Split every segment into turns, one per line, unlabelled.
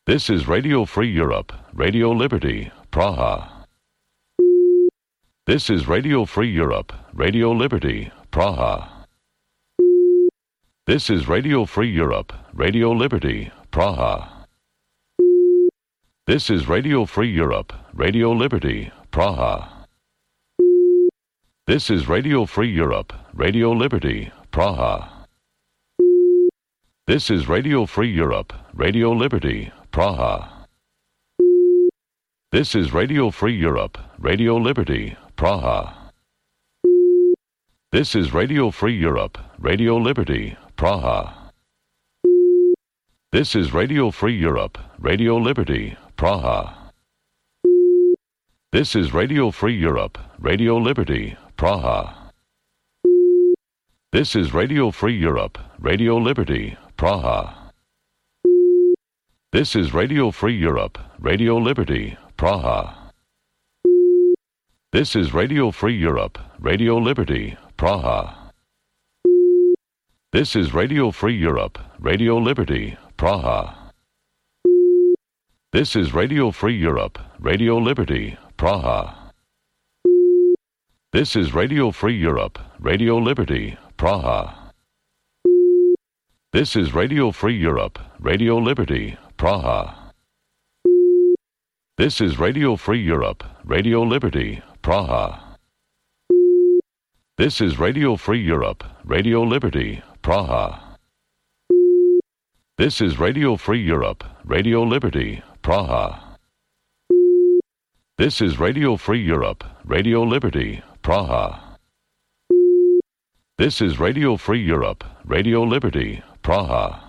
This is Radio Free Europe, Radio Liberty, Praha. This is Radio Free Europe, Radio Liberty, Praha. This is Radio Free Europe, Radio Liberty, Praha. This is Radio Free Europe, Radio Liberty, Praha. This is Radio Free Europe, Radio Liberty, Praha. This is Radio Free Europe, Radio Liberty, Praha. This is Radio Free Europe, Radio Liberty, Praha. This is Radio Free Europe, Radio Liberty, Praha. This is Radio Free Europe, Radio Liberty, Praha. This is Radio Free Europe, Radio Liberty, Praha. This is Radio Free Europe, Radio Liberty, Praha. This is Radio Free Europe, Radio Liberty, Praha. This is Radio Free Europe, Radio Liberty, Praha. This is Radio Free Europe, Radio Liberty, Praha. This is Radio Free Europe, Radio Liberty, Praha. This is Radio Free Europe, Radio Liberty, Praha. This is Radio Free Europe, Radio Liberty, Praha. This is Radio Free Europe, Radio Liberty, Praha. This is Radio Free Europe, Radio Liberty, Praha. This is Radio Free Europe, Radio Liberty, Praha. This is Radio Free Europe, Radio Liberty, Praha. This is Radio Free Europe, Radio Liberty, Praha.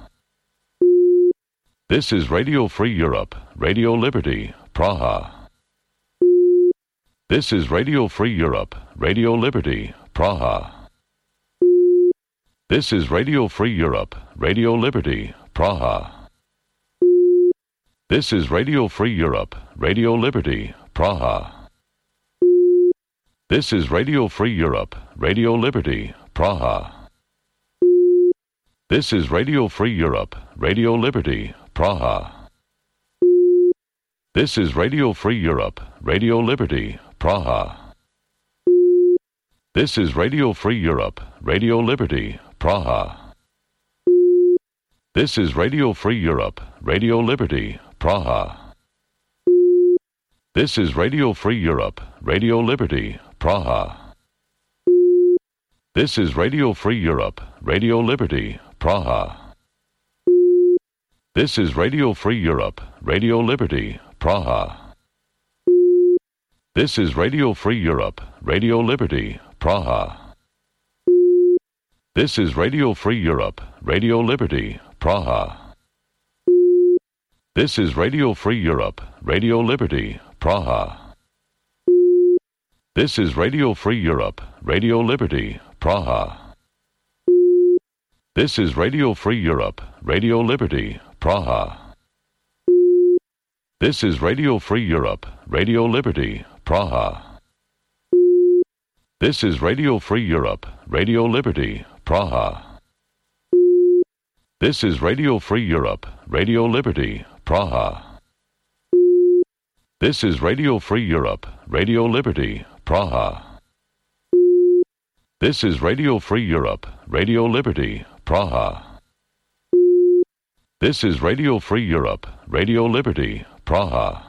This is Radio Free Europe, Radio Liberty, Praha. This is Radio Free Europe, Radio Liberty, Praha. This is Radio Free Europe, Radio Liberty, Praha. This is Radio Free Europe, Radio Liberty, Praha. This is Radio Free Europe, Radio Liberty, Praha. This is Radio Free Europe, Radio Liberty, Praha. This is Radio Free Europe, Radio Liberty, Praha. This is Radio Free Europe, Radio Liberty, Praha. This is Radio Free Europe, Radio Liberty, Praha. This is Radio Free Europe, Radio Liberty, Praha. This is Radio Free Europe, Radio Liberty, Praha. This is Radio Free Europe, Radio Liberty, Praha. This is Radio Free Europe, Radio Liberty, Praha. This is Radio Free Europe, Radio Liberty, Praha. This is Radio Free Europe, Radio Liberty, Praha. This is Radio Free Europe, Radio Liberty, Praha. This is Radio Free Europe, Radio Liberty, Praha. This is Radio Free Europe, Radio Liberty, Praha. This is Radio Free Europe, Radio Liberty, Praha. This is Radio Free Europe, Radio Liberty, Praha. This is Radio Free Europe, Radio Liberty, Praha. This is Radio Free Europe, Radio Liberty, Praha. This is Radio Free Europe, Radio Liberty, Praha.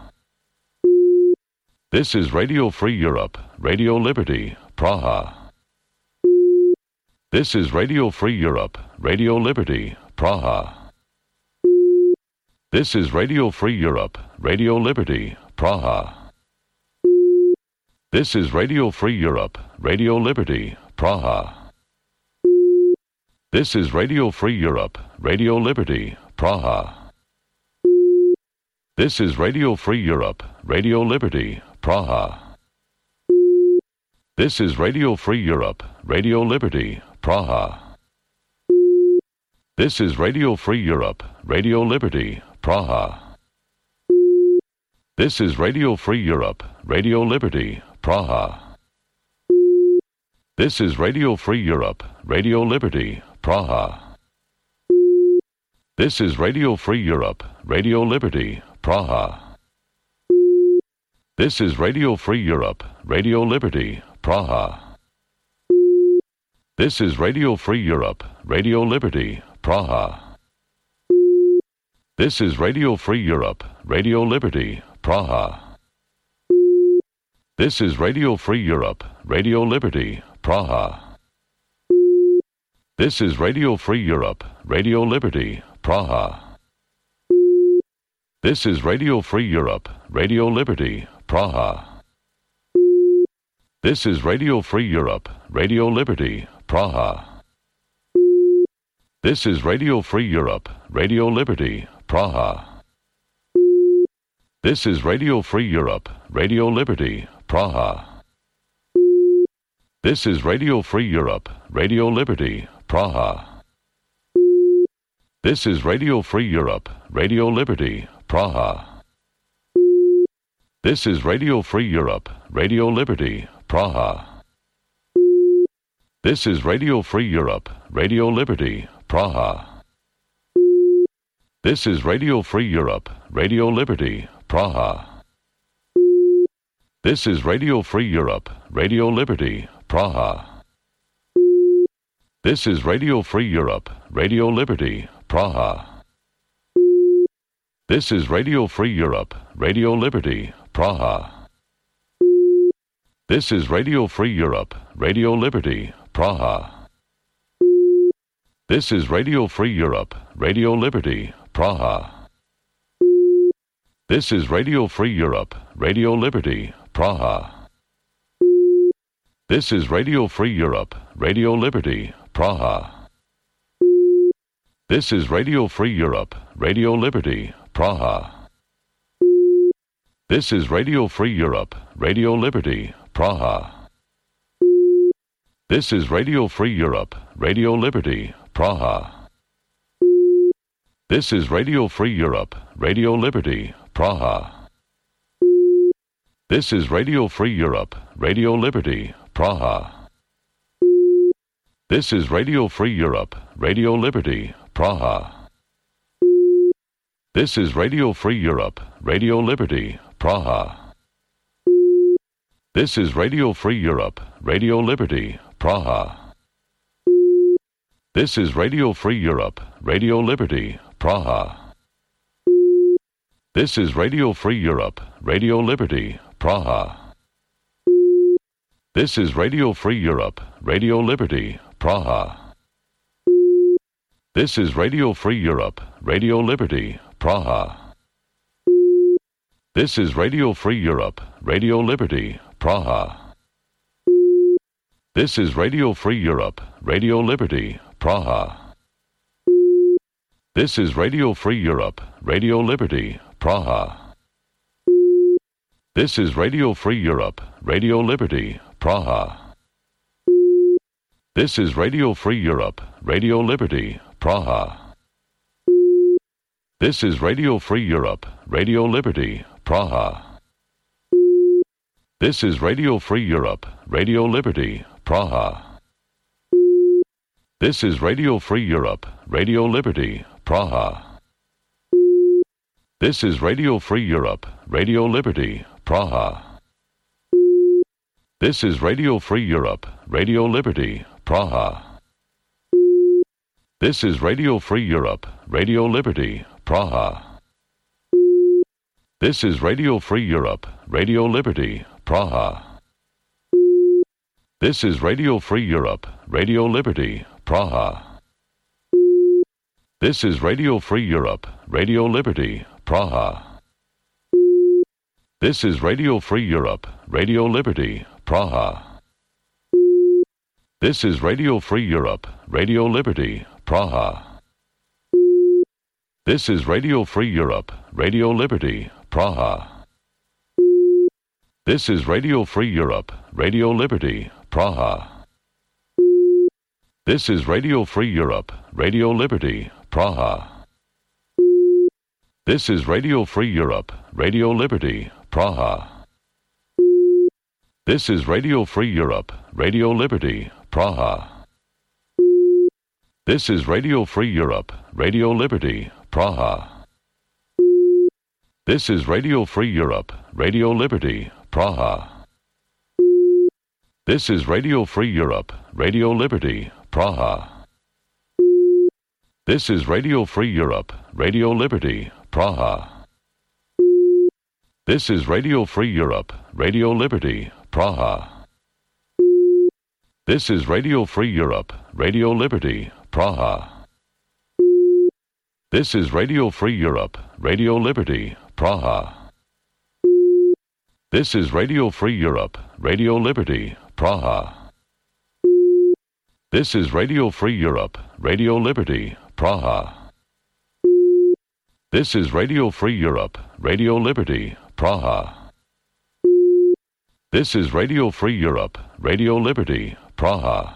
This is Radio Free Europe, Radio Liberty, Praha. This is Radio Free Europe, Radio Liberty, Praha. This is Radio Free Europe, Radio Liberty, Praha. This is Radio Free Europe, Radio Liberty, Praha. This is Radio Free Europe, Radio Liberty, Praha. This is Radio Free Europe, Radio Liberty, Praha. This is Radio Free Europe, Radio Liberty, Praha. This is Radio Free Europe, Radio Liberty, Praha. This is Radio Free Europe, Radio Liberty, Praha. This is Radio Free Europe, Radio Liberty, Praha. This is Radio Free Europe, Radio Liberty, Praha. This is Radio Free Europe, Radio Liberty, Praha. This is Radio Free Europe, Radio Liberty, Praha. This is Radio Free Europe, Radio Liberty, Praha. This is Radio Free Europe, Radio Liberty, Praha. This is Radio Free Europe, Radio Liberty, Praha. This is Radio Free Europe, Radio Liberty, Praha. This is Radio Free Europe, Radio Liberty, Praha. This is Radio Free Europe, Radio Liberty, Praha. This is Radio Free Europe, Radio Liberty, Praha. This is Radio Free Europe, Radio Liberty, Praha. This is Radio Free Europe, Radio Liberty, Praha. This is Radio Free Europe, Radio Liberty, Praha. This is Radio Free Europe, Radio Liberty, Praha. This is Radio Free Europe, Radio Liberty, Praha. This is Radio Free Europe, Radio Liberty, Praha. This is Radio Free Europe, Radio Liberty, Praha. This is Radio Free Europe, Radio Liberty, Praha. This is Radio Free Europe, Radio Liberty, Praha. This is Radio Free Europe, Radio Liberty, Praha. This is Radio Free Europe, Radio Liberty, Praha. This is Radio Free Europe, Radio Liberty, Praha. This is Radio Free Europe, Radio Liberty, Praha. This is Radio Free Europe, Radio Liberty, Praha. This is Radio Free Europe, Radio Liberty, Praha. This is Radio Free Europe, Radio Liberty, Praha. This is Radio Free Europe, Radio Liberty, Praha. This is Radio Free Europe, Radio Liberty, Praha. This is Radio Free Europe, Radio Liberty, Praha. This is Radio Free Europe, Radio Liberty, Praha. This is Radio Free Europe, Radio Liberty, Praha. This is Radio Free Europe, Radio Liberty, Praha. This is Radio Free Europe, Radio Liberty, Praha. This is Radio Free Europe, Radio Liberty, Praha. This is Radio Free Europe, Radio Liberty, Praha. This is Radio Free Europe, Radio Liberty, Praha. This is Radio Free Europe, Radio Liberty, Praha. This is Radio Free Europe, Radio Liberty, Praha. This is Radio Free Europe, Radio Liberty, Praha. This is Radio Free Europe, Radio Liberty, Praha. This is Radio Free Europe, Radio Liberty, Praha. This is Radio Free Europe, Radio Liberty, Praha. This is Radio Free Europe, Radio Liberty, Praha. This is Radio Free Europe, Radio Liberty, Praha. This is Radio Free Europe, Radio Liberty, Praha. This is Radio Free Europe, Radio Liberty, Praha. This is Radio Free Europe, Radio Liberty, Praha. This is Radio Free Europe, Radio Liberty, Praha. This is Radio Free Europe, Radio Liberty, Praha. This is Radio Free Europe, Radio Liberty, Praha. This is Radio Free Europe, Radio Liberty, Praha. This is Radio Free Europe, Radio Liberty, Praha. This is Radio Free Europe, Radio Liberty, Praha. This is Radio Free Europe, Radio Liberty, Praha. This is Radio Free Europe, Radio Liberty, Praha. This is Radio Free Europe, Radio Liberty, Praha. This is Radio Free Europe, Radio Liberty, Praha. This is Radio Free Europe, Radio Liberty, Praha. This is Radio Free Europe, Radio Liberty, Praha. This is Radio Free Europe, Radio Liberty, Praha. This is Radio Free Europe, Radio Liberty, Praha. This is Radio Free Europe, Radio Liberty, Praha. This is Radio Free Europe, Radio Liberty, Praha. This is Radio Free Europe, Radio Liberty, Praha. This is Radio Free Europe, Radio Liberty, Praha. This is Radio Free Europe, Radio Liberty, Praha.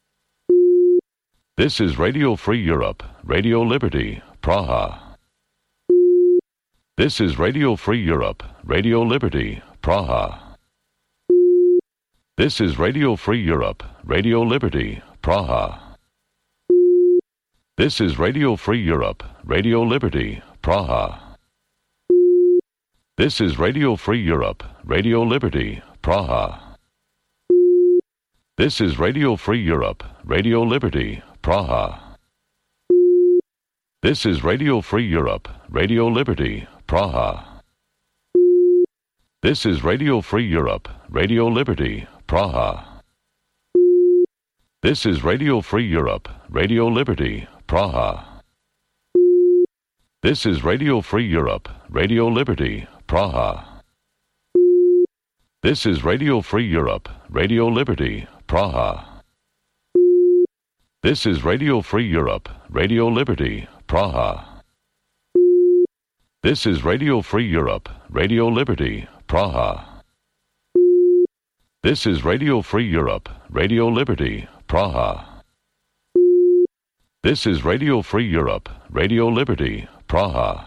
This is Radio Free Europe, Radio Liberty, Praha. This is Radio Free Europe, Radio Liberty, Praha. This is Radio Free Europe, Radio Liberty, Praha. This is Radio Free Europe, Radio Liberty, Praha. This is Radio Free Europe, Radio Liberty, Praha. This is Radio Free Europe, Radio Liberty, Praha. This is Radio Free Europe, Radio Liberty, Praha. This is Radio Free Europe, Radio Liberty, Praha. This is Radio Free Europe, Radio Liberty, Praha. This is Radio Free Europe, Radio Liberty, Praha. This is Radio Free Europe, Radio Liberty, Praha. This is Radio Free Europe, Radio Liberty, Praha. This is Radio Free Europe, Radio Liberty, Praha. This is Radio Free Europe, Radio Liberty, Praha. This is Radio Free Europe, Radio Liberty, Praha.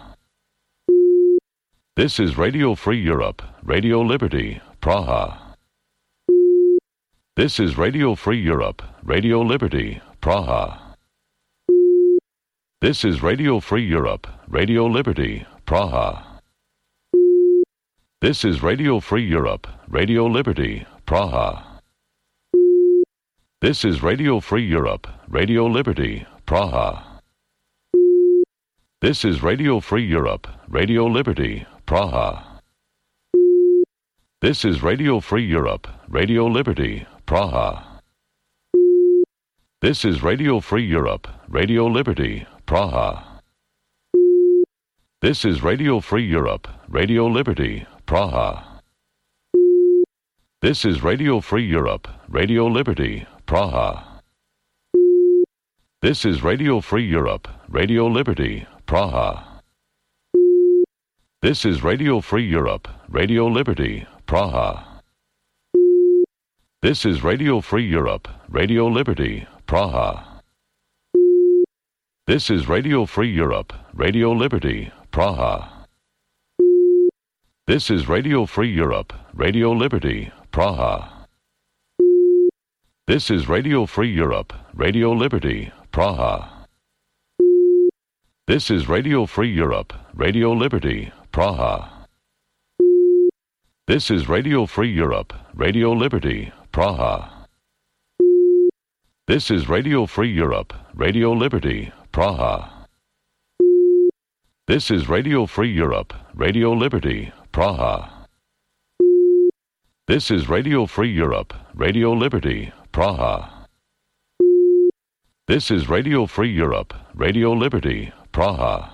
This is Radio Free Europe, Radio Liberty, Praha. This is Radio Free Europe, Radio Liberty, Praha. This is Radio Free Europe, Radio Liberty, Praha. This is Radio Free Europe, Radio Liberty, Praha. This is Radio Free Europe, Radio Liberty, Praha. This is Radio Free Europe, Radio Liberty, Praha. This is Radio Free Europe, Radio Liberty, Praha. This is Radio Free Europe, Radio Liberty, Praha. This is Radio Free Europe, Radio Liberty, Praha. This is Radio Free Europe, Radio Liberty, Praha. This is Radio Free Europe, Radio Liberty, Praha. This is Radio Free Europe, Radio Liberty, Praha. This is Radio Free Europe, Radio Liberty, Praha. This is Radio Free Europe, Radio Liberty, Praha. This is Radio Free Europe, Radio Liberty, Praha. This is Radio Free Europe, Radio Liberty, Praha. This is Radio Free Europe, Radio Liberty, Praha. This is Radio Free Europe, Radio Liberty, Praha. This is Radio Free Europe, Radio Liberty, Praha. This is Radio Free Europe, Radio Liberty, Praha. This is Radio Free Europe, Radio Liberty, Praha. This is Radio Free Europe, Radio Liberty, Praha.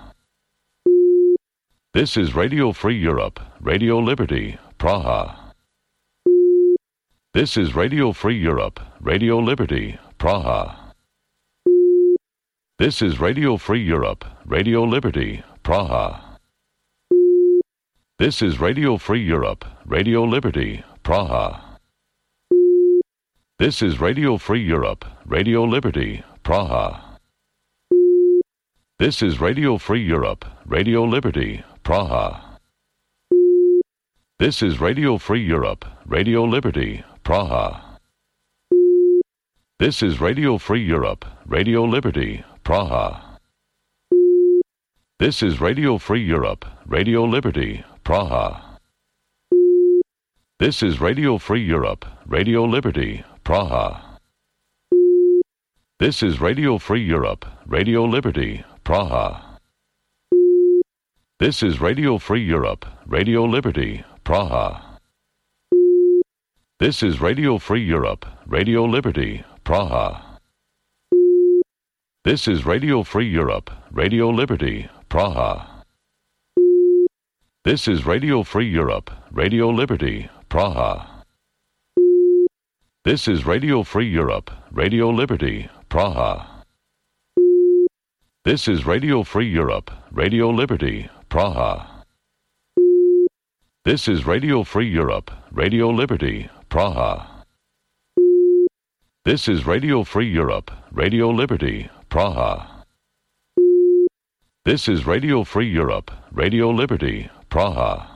This is Radio Free Europe, Radio Liberty, Praha. This is Radio Free Europe, Radio Liberty, Praha. This is Radio Free Europe, Radio Liberty, Praha. This is Radio Free Europe, Radio Liberty, Praha. This is Radio Free Europe, Radio Liberty, Praha. This is Radio Free Europe, Radio Liberty, Praha. This is Radio Free Europe, Radio Liberty, Praha. This is Radio Free Europe, Radio Liberty, Praha. This is Radio Free Europe, Radio Liberty, Praha. This is Radio Free Europe, Radio Liberty, Praha. This is Radio Free Europe, Radio Liberty, Praha. This is Radio Free Europe, Radio Liberty, Praha. This is Radio Free Europe, Radio Liberty, Praha. This is Radio Free Europe, Radio Liberty, Praha. This is Radio Free Europe, Radio Liberty, Praha. This is Radio Free Europe, Radio Liberty, Praha. This is Radio Free Europe, Radio Liberty, Praha. This is Radio Free Europe, Radio Liberty, Praha. This is Radio Free Europe, Radio Liberty, Praha. This is Radio Free Europe, Radio Liberty, Praha.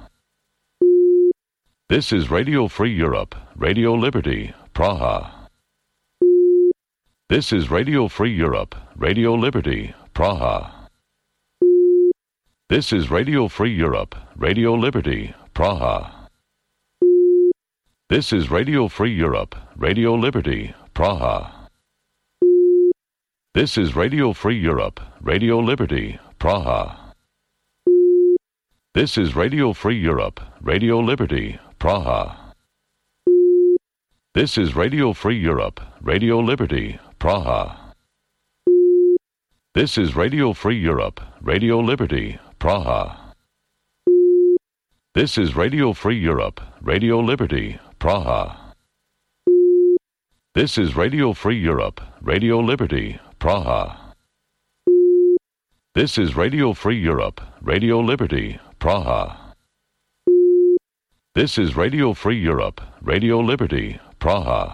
This is Radio Free Europe, Radio Liberty, Praha. This is Radio Free Europe, Radio Liberty, Praha. This is Radio Free Europe, Radio Liberty, Praha. This is Radio Free Europe, Radio Liberty, Praha. This is Radio Free Europe, Radio Liberty, Praha. This is Radio Free Europe, Radio Liberty, Praha. This is Radio Free Europe, Radio Liberty, Praha. This is Radio Free Europe, Radio Liberty, Praha. This is Radio Free Europe, Radio Liberty, Praha. This is Radio Free Europe, Radio Liberty, Praha. This is Radio Free Europe, Radio Liberty, Praha. This is Radio Free Europe, Radio Liberty, Praha.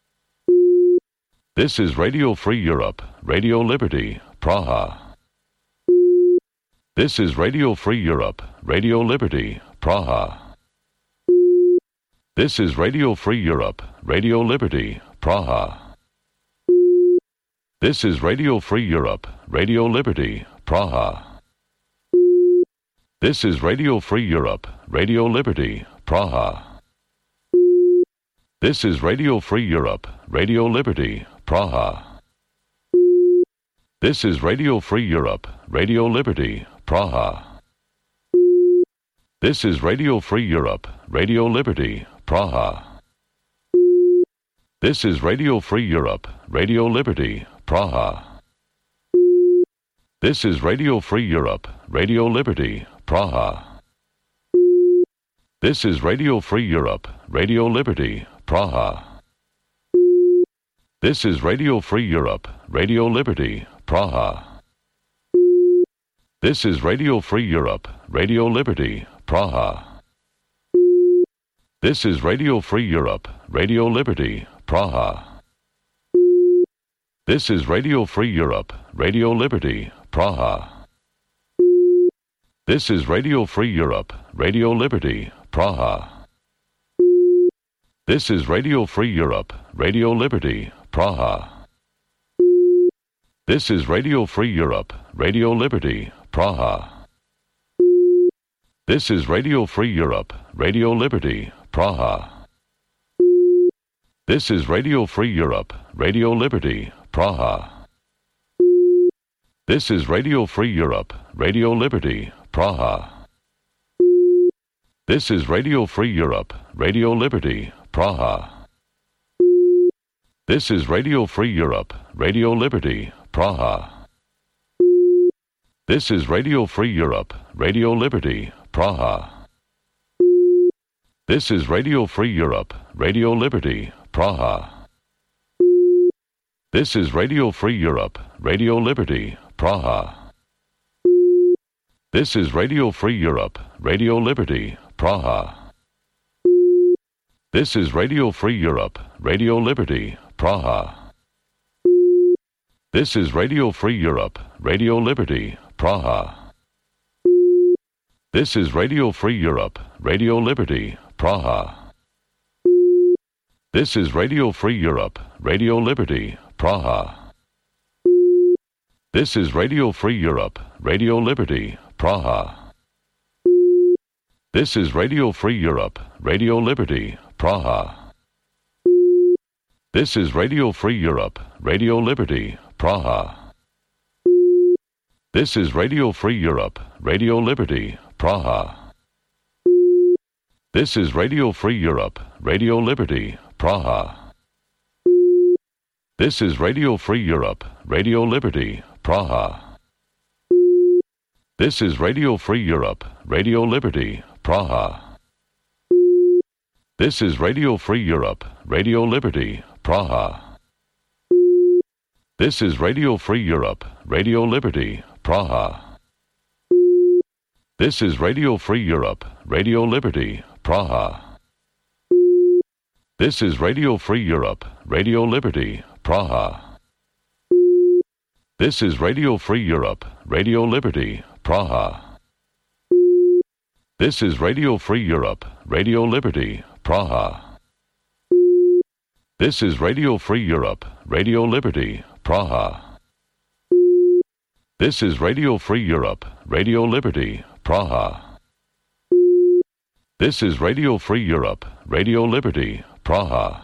This is Radio Free Europe, Radio Liberty, Praha. This is Radio Free Europe, Radio Liberty, Praha. This is Radio Free Europe, Radio Liberty, Praha. This is Radio Free Europe, Radio Liberty, Praha. This is Radio Free Europe, Radio Liberty, Praha. This is Radio Free Europe, Radio Liberty, Praha. This is Radio Free Europe, Radio Liberty, Praha. This is Radio Free Europe, Radio Liberty, Praha. This is Radio Free Europe, Radio Liberty, Praha. This is Radio Free Europe, Radio Liberty, Praha. This is Radio Free Europe, Radio Liberty, Praha. This is Radio Free Europe, Radio Liberty, Praha. This is Radio Free Europe, Radio Liberty, Praha. This is Radio Free Europe, Radio Liberty, Praha. This is Radio Free Europe, Radio Liberty, Praha. This is Radio Free Europe, Radio Liberty, Praha. This is Radio Free Europe, Radio Liberty, Praha. This is Radio Free Europe, Radio Liberty, Praha. This is Radio Free Europe, Radio Liberty, Praha. This is Radio Free Europe, Radio Liberty, Praha. This is Radio Free Europe, Radio Liberty, Praha. This is Radio Free Europe, Radio Liberty, Praha. This is Radio Free Europe, Radio Liberty, Praha. This is Radio Free Europe, Radio Liberty, Praha. This is Radio Free Europe, Radio Liberty, Praha. This is Radio Free Europe, Radio Liberty, Praha. This is Radio Free Europe, Radio Liberty, Praha. This is Radio Free Europe, Radio Liberty, Praha. This is Radio Free Europe, Radio Liberty, Praha. This is Radio Free Europe, Radio Liberty, Praha. This is Radio Free Europe, Radio Liberty, Praha. This is Radio Free Europe, Radio Liberty, Praha. This is Radio Free Europe, Radio Liberty, Praha. This is Radio Free Europe, Radio Liberty, Praha. This is Radio Free Europe, Radio Liberty, Praha. This is Radio Free Europe, Radio Liberty, Praha. This is Radio Free Europe, Radio Liberty, Praha. This is Radio Free Europe, Radio Liberty, Praha. This is Radio Free Europe, Radio Liberty, Praha. This is Radio Free Europe, Radio Liberty, Praha. This is Radio Free Europe, Radio Liberty, Praha. This is Radio Free Europe, Radio Liberty, Praha. This is Radio Free Europe, Radio Liberty, Praha. This is Radio Free Europe, Radio Liberty, Praha. This is Radio Free Europe, Radio Liberty, Praha. This is Radio Free Europe, Radio Liberty, Praha. This is Radio Free Europe, Radio Liberty, Praha.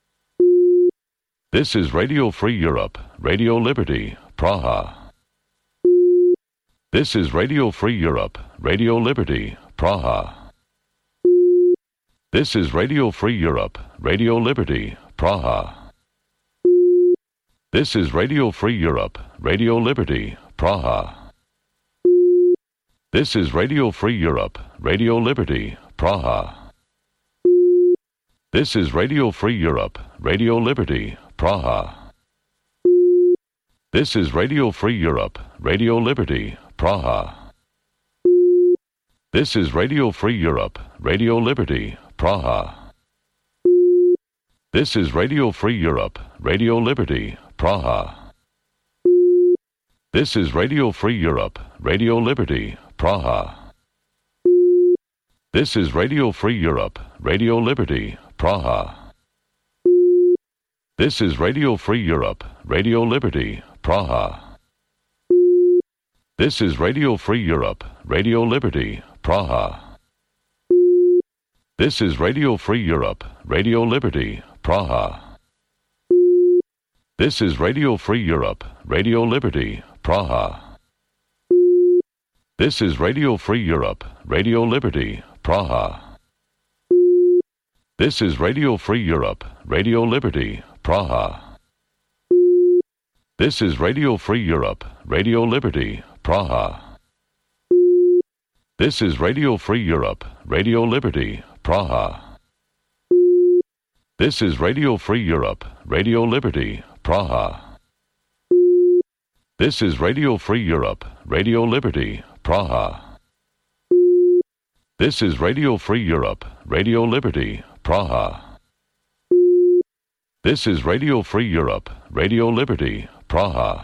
This is Radio Free Europe, Radio Liberty, Praha. This is Radio Free Europe, Radio Liberty, Praha. This is Radio Free Europe, Radio Liberty, Praha. This is Radio Free Europe, Radio Liberty, Praha. This is Radio Free Europe, Radio Liberty, Praha. This is Radio Free Europe, Radio Liberty, Praha. This is Radio Free Europe, Radio Liberty, Praha. This is Radio Free Europe, Radio Liberty, Praha. This is Radio Free Europe, Radio Liberty, Praha. This is Radio Free Europe, Radio Liberty, Praha. This is Radio Free Europe, Radio Liberty, Praha. This is Radio Free Europe, Radio Liberty, Praha. This is Radio Free Europe, Radio Liberty, Praha. This is Radio Free Europe, Radio Liberty, Praha. This is Radio Free Europe, Radio Liberty, Praha. This is Radio Free Europe, Radio Liberty, Praha. This is Radio Free Europe, Radio Liberty, Praha. This is Radio Free Europe, Radio Liberty, Praha. This is Radio Free Europe, Radio Liberty, Praha. This is Radio Free Europe, Radio Liberty, Praha. This is Radio Free Europe, Radio Liberty, Praha. This is Radio Free Europe, Radio Liberty, Praha. This is Radio Free Europe, Radio Liberty, Praha.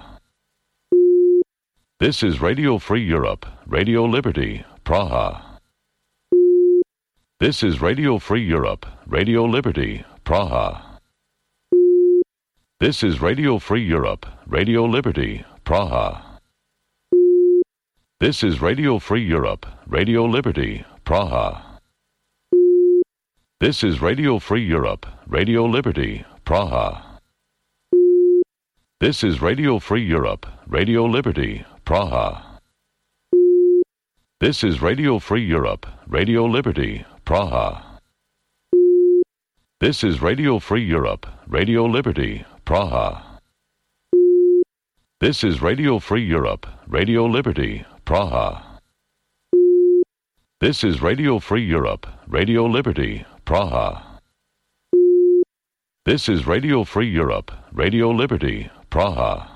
This is Radio Free Europe, Radio Liberty, Praha. This is Radio Free Europe, Radio Liberty, Praha. This is Radio Free Europe, Radio Liberty, Praha. This is Radio Free Europe, Radio Liberty, Praha. This is Radio Free Europe, Radio Liberty, Praha. This is Radio Free Europe, Radio Liberty, Praha. This is Radio Free Europe, Radio Liberty, Praha. This is Radio Free Europe, Radio Liberty, Praha. This is Radio Free Europe, Radio Liberty, Praha. This is Radio Free Europe, Radio Liberty, Praha. This is Radio Free Europe, Radio Liberty, Praha.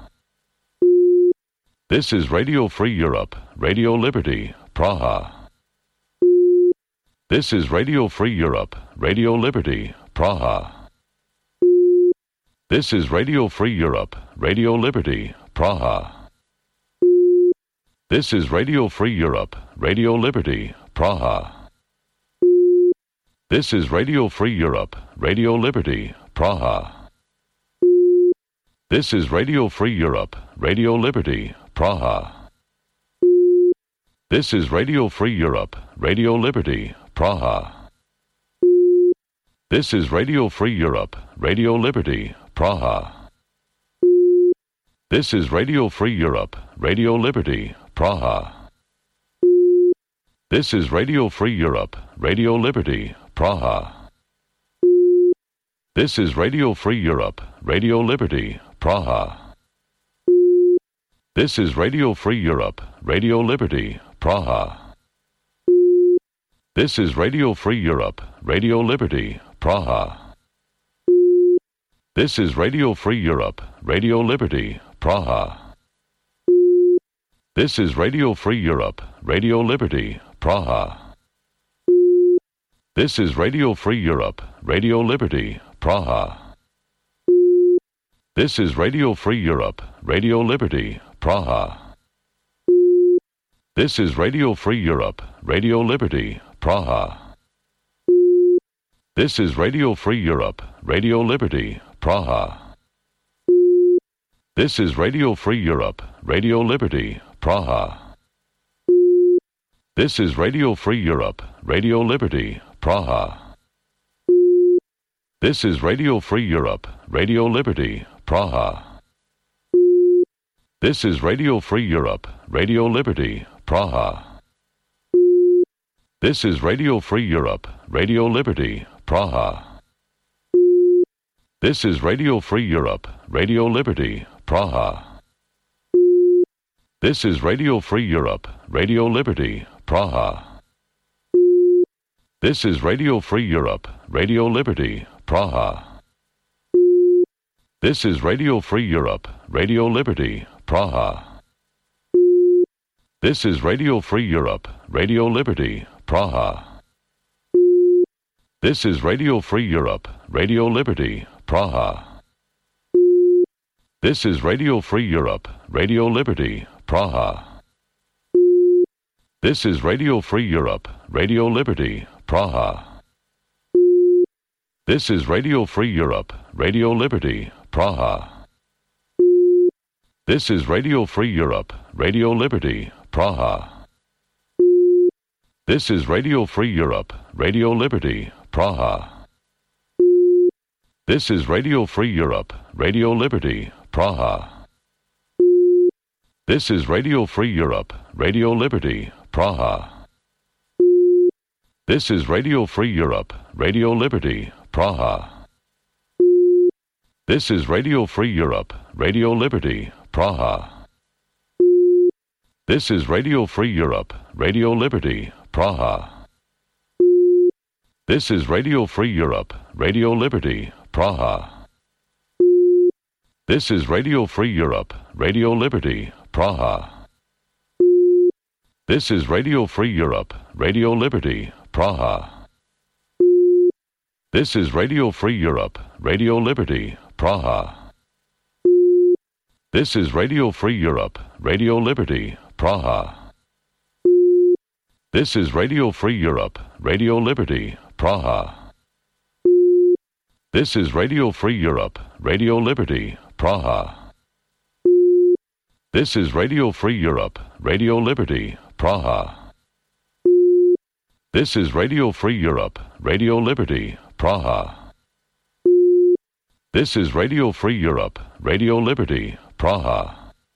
This is Radio Free Europe, Radio Liberty, Praha. This is Radio Free Europe, Radio Liberty, Praha. This is Radio Free Europe, Radio Liberty, Praha. This is Radio Free Europe, Radio Liberty, Praha. This is Radio Free Europe, Radio Liberty, Praha. This is Radio Free Europe, Radio Liberty, Praha. This is Radio Free Europe, Radio Liberty, Praha. This is Radio Free Europe, Radio Liberty, Praha. This is Radio Free Europe, Radio Liberty, Praha. This is Radio Free Europe, Radio Liberty, Praha. This is Radio Free Europe, Radio Liberty, Praha. This is Radio Free Europe, Radio Liberty, Praha. This is Radio Free Europe, Radio Liberty, Praha. This is Radio Free Europe, Radio Liberty, Praha. This is Radio Free Europe, Radio Liberty, Praha. This is Radio Free Europe, Radio Liberty, Praha. This is Radio Free Europe, Radio Liberty, Praha. This is Radio Free Europe, Radio Liberty, Praha. This is Radio Free Europe, Radio Liberty, Praha. This is Radio Free Europe, Radio Liberty, Praha. This is Radio Free Europe, Radio Liberty, Praha. This is Radio Free Europe, Radio Liberty, Praha. This is Radio Free Europe, Radio Liberty, Praha. This is Radio Free Europe, Radio Liberty, Praha. This is Radio Free Europe, Radio Liberty, Praha. This is Radio Free Europe, Radio Liberty, Praha. This is Radio Free Europe, Radio Liberty, Praha. This is Radio Free Europe, Radio Liberty, Praha. This is Radio Free Europe, Radio Liberty, Praha. This is Radio Free Europe, Radio Liberty, Praha. This is Radio Free Europe, Radio Liberty, Praha. This is Radio Free Europe, Radio Liberty, Praha. This is Radio Free Europe, Radio Liberty, Praha. This is Radio Free Europe, Radio Liberty, Praha. This is Radio Free Europe, Radio Liberty, Praha. This is Radio Free Europe, Radio Liberty, Praha. This is Radio Free Europe, Radio Liberty, Praha. This is Radio Free Europe, Radio Liberty, Praha. This is Radio Free Europe, Radio Liberty, Praha. This is Radio Free Europe, Radio Liberty, Praha. This is Radio Free Europe, Radio Liberty, Praha. This is Radio Free Europe, Radio Liberty, Praha. This is Radio Free Europe, Radio Liberty, Praha. This is Radio Free Europe, Radio Liberty, Praha. This is Radio Free Europe, Radio Liberty, Praha. This is Radio Free Europe, Radio Liberty, Praha. This is Radio Free Europe, Radio Liberty, Praha. This is Radio Free Europe, Radio Liberty, Praha. This is Radio Free Europe, Radio Liberty, Praha. This is Radio Free Europe, Radio Liberty, Praha.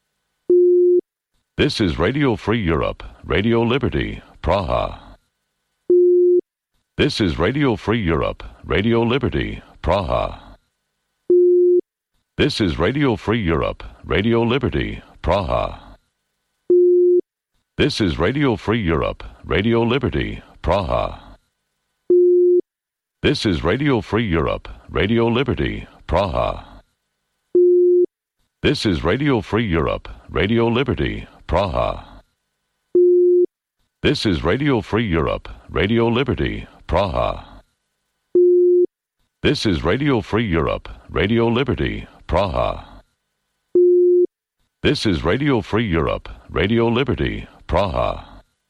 This is Radio Free Europe, Radio Liberty, Praha. This is Radio Free Europe, Radio Liberty, Praha. This is Radio Free Europe, Radio Liberty, Praha. This is Radio Free Europe, Radio Liberty, Praha. This is Radio Free Europe, Radio Liberty, Praha. This is Radio Free Europe, Radio Liberty, Praha. This is Radio Free Europe, Radio Liberty, Praha. This is Radio Free Europe, Radio Liberty, Praha. This is Radio Free Europe, Radio Liberty, Praha.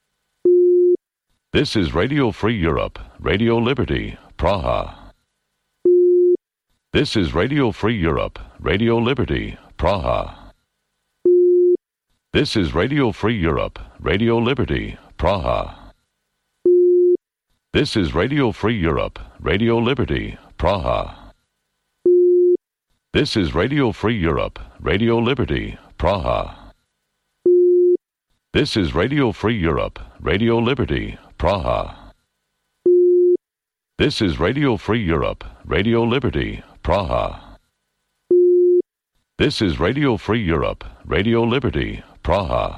This is Radio Free Europe, Radio Liberty, Praha. This is Radio Free Europe, Radio Liberty, Praha. This is Radio Free Europe, Radio Liberty, Praha. This is Radio Free Europe, Radio Liberty, Praha. This is Radio Free Europe, Radio Liberty, Praha. This is Radio Free Europe, Radio Liberty, Praha. This is Radio Free Europe, Radio Liberty, Praha. This is Radio Free Europe, Radio Liberty, Praha.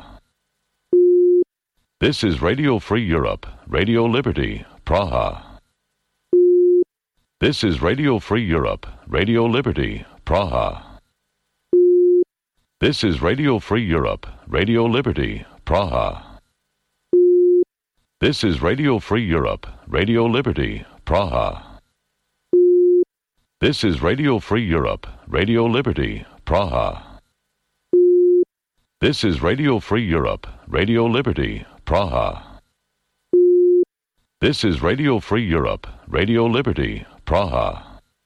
This is Radio Free Europe, Radio Liberty, Praha. This is Radio Free Europe, Radio Liberty, Praha. This is Radio Free Europe, Radio Liberty, Praha. This is Radio Free Europe, Radio Liberty, Praha. This is Radio Free Europe, Radio Liberty, Praha. This is Radio Free Europe, Radio Liberty, Praha. This is Radio Free Europe, Radio Liberty, Praha.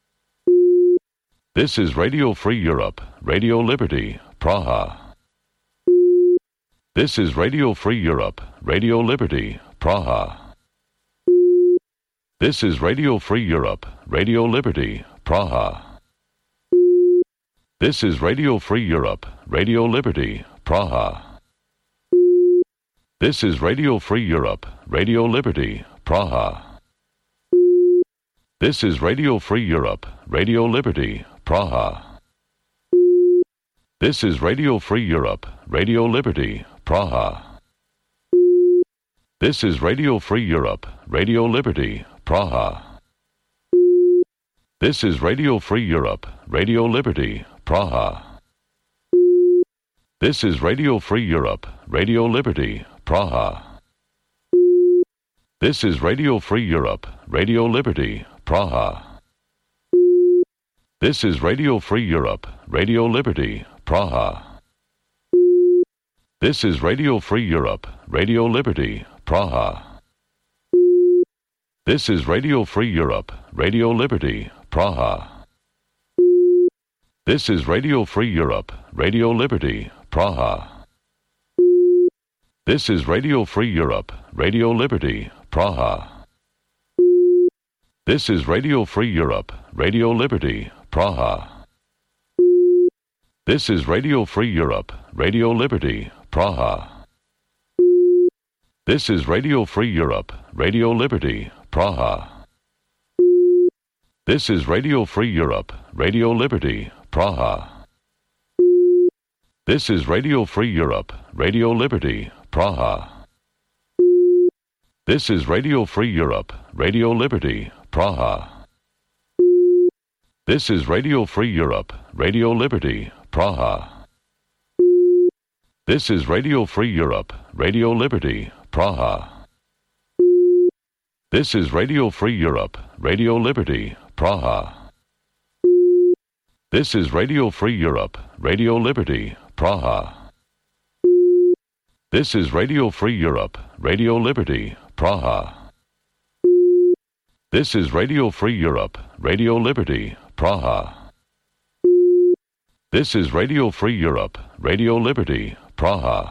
This is Radio Free Europe, Radio Liberty, Praha. This is Radio Free Europe, Radio Liberty, Praha. This is Radio Free Europe, Radio Liberty, Praha. This is Radio Free Europe, Radio Liberty, Praha. This is Radio Free Europe, Radio Liberty, Praha. This is Radio Free Europe, Radio Liberty, Praha. This is Radio Free Europe, Radio Liberty, Praha. This is Radio Free Europe, Radio Liberty, Praha. This is Radio Free Europe, Radio Liberty, Praha. This is Radio Free Europe, Radio Liberty, Praha. This is Radio Free Europe, Radio Liberty, Praha. This is Radio Free Europe, Radio Liberty, Praha. This is Radio Free Europe, Radio Liberty, Praha. This is Radio Free Europe, Radio Liberty, Praha. This is Radio Free Europe, Radio Liberty, Praha. This is Radio Free Europe, Radio Liberty, Praha. This is Radio Free Europe, Radio Liberty, Praha. This is Radio Free Europe, Radio Liberty, Praha. This is Radio Free Europe, Radio Liberty, Praha. This is Radio Free Europe, Radio Liberty, Praha. This is Radio Free Europe, Radio Liberty, Praha. This is Radio Free Europe, Radio Liberty, Praha. This is Radio Free Europe, Radio Liberty, Praha. This is Radio Free Europe, Radio Liberty, Praha. This is Radio Free Europe, Radio Liberty, Praha. This is Radio Free Europe, Radio Liberty, Praha. This is Radio Free Europe, Radio Liberty, Praha. This is Radio Free Europe, Radio Liberty, Praha. This is Radio Free Europe, Radio Liberty, Praha.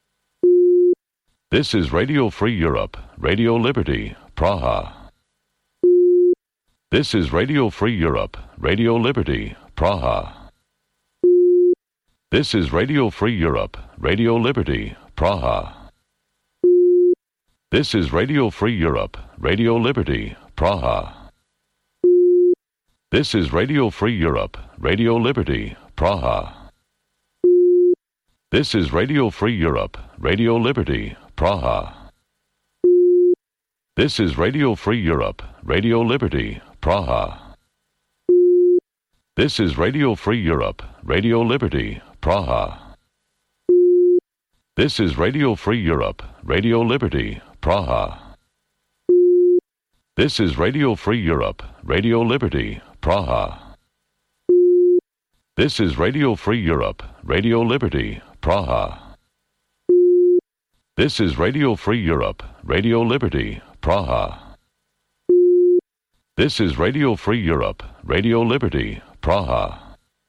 This is Radio Free Europe, Radio Liberty, Praha. This is Radio Free Europe, Radio Liberty, Praha. This is Radio Free Europe, Radio Liberty, Praha. This is Radio Free Europe, Radio Liberty, Praha. This is Radio Free Europe, Radio Liberty, Praha. This is Radio Free Europe, Radio Liberty, Praha. This is Radio Free Europe, Radio Liberty, Praha. This is Radio Free Europe, Radio Liberty, Praha. This is Radio Free Europe, Radio Liberty, Praha. This is Radio Free Europe, Radio Liberty, Praha. This is Radio Free Europe, Radio Liberty, Praha. This is Radio Free Europe, Radio Liberty, Praha. This is Radio Free Europe, Radio Liberty, Praha.